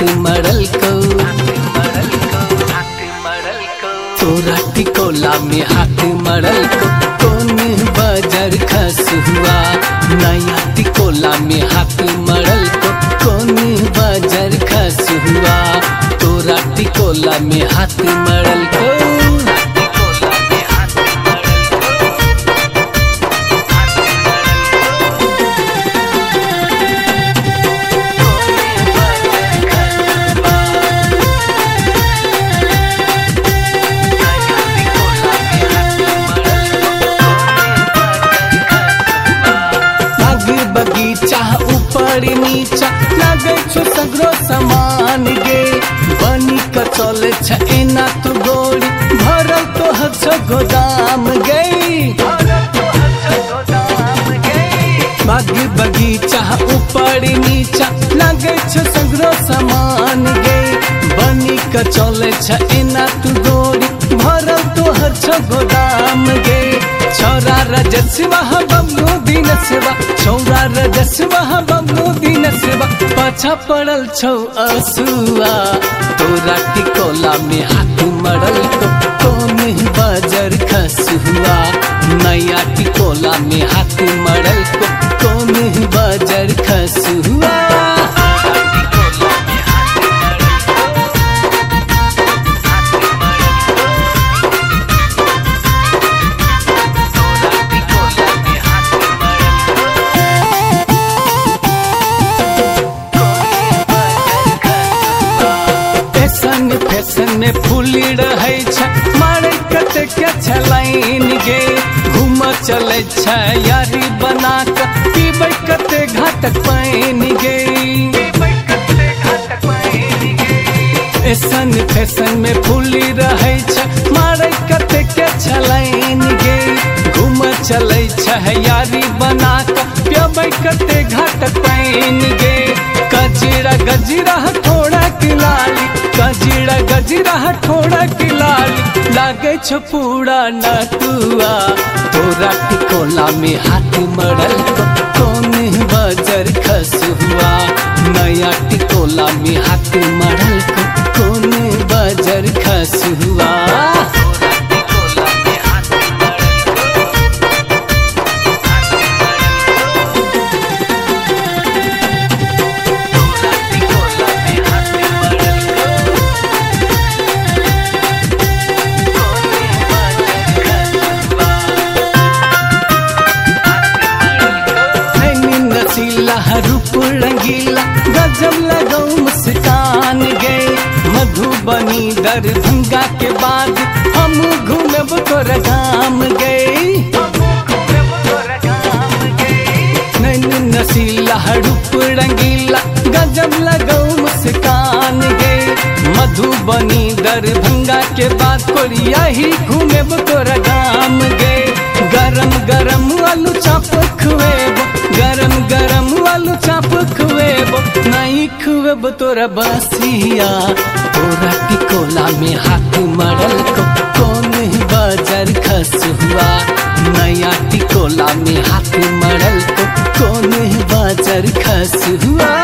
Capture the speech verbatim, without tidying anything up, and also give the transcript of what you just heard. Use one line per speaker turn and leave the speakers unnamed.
मरल को तोरा टिकोला में हाथ मरल को कौन बाजार खस हुआ। नया टिकोला में हाथ मरल को कौन बाजार खस हुआ। तोरा टिकोला में हाथ मरल को बगीचा ऊपर नीचा लगे छो सगरो समान गे। बनी का चले छ एना तो गोरी भरल तो हछ गोदाम गई। बागी बगीचा ऊपर नीचा लगे छो सगरो समान गे। बनी का चले छ एना तो गोरी भरल तो हछ गोदाम गे। छौरा रजस्वा बबलू दिन सेवा छौरा रजस्वा बबलू दिन सेवा पाछा पड़ल छौ असुआ। तोरा टिकोला में हाथ मरल को कौन बाजार खस हुआ। नया टिकोला में हाथ मरल को कौन बाजार खस हुआ। फैशन में फूली रहे छ मारे कते के छलाइन गे। घूम चले छ यारी बना के पीबे कते घाटक पाइन गे। ऐसन फैशन में फूली रहे छ मारे कते के छलाइन गे। घूम चले छ यारी बना के पीबे कते घाटक पाइन गे। गजरा गजरा थोड़ा किलाली गजरा गजरा थोड़ा किलाली लागे छ पूरा नटुआ। तोरा टिकोला में हाथ मरल को कौन बाजार खस हुआ। नया टिकोला में हाथ मरल को कौन बाजार खस हुआ। रूप रंगीला गजब लगाऊ मुस्कान गए। मधुबनी दरभंगा के बाद हम घूमब तोर गाम गए। नैन नसीला रूप रंगीला गजब लगाऊ मुस्कान गए। मधुबनी दरभंगा के बाद कोरिया ही घूमब तोर गाम गए। गरम गरम आलू चाप खुएब गरम गरम आलू चाप खुएब नहीं खुएब तोरा बसिया। तोरा टिकोला में हाथ मरल को कौन बाजार खस हुआ। नया टिकोला में हाथ मरल को कौन बाजार खस हुआ।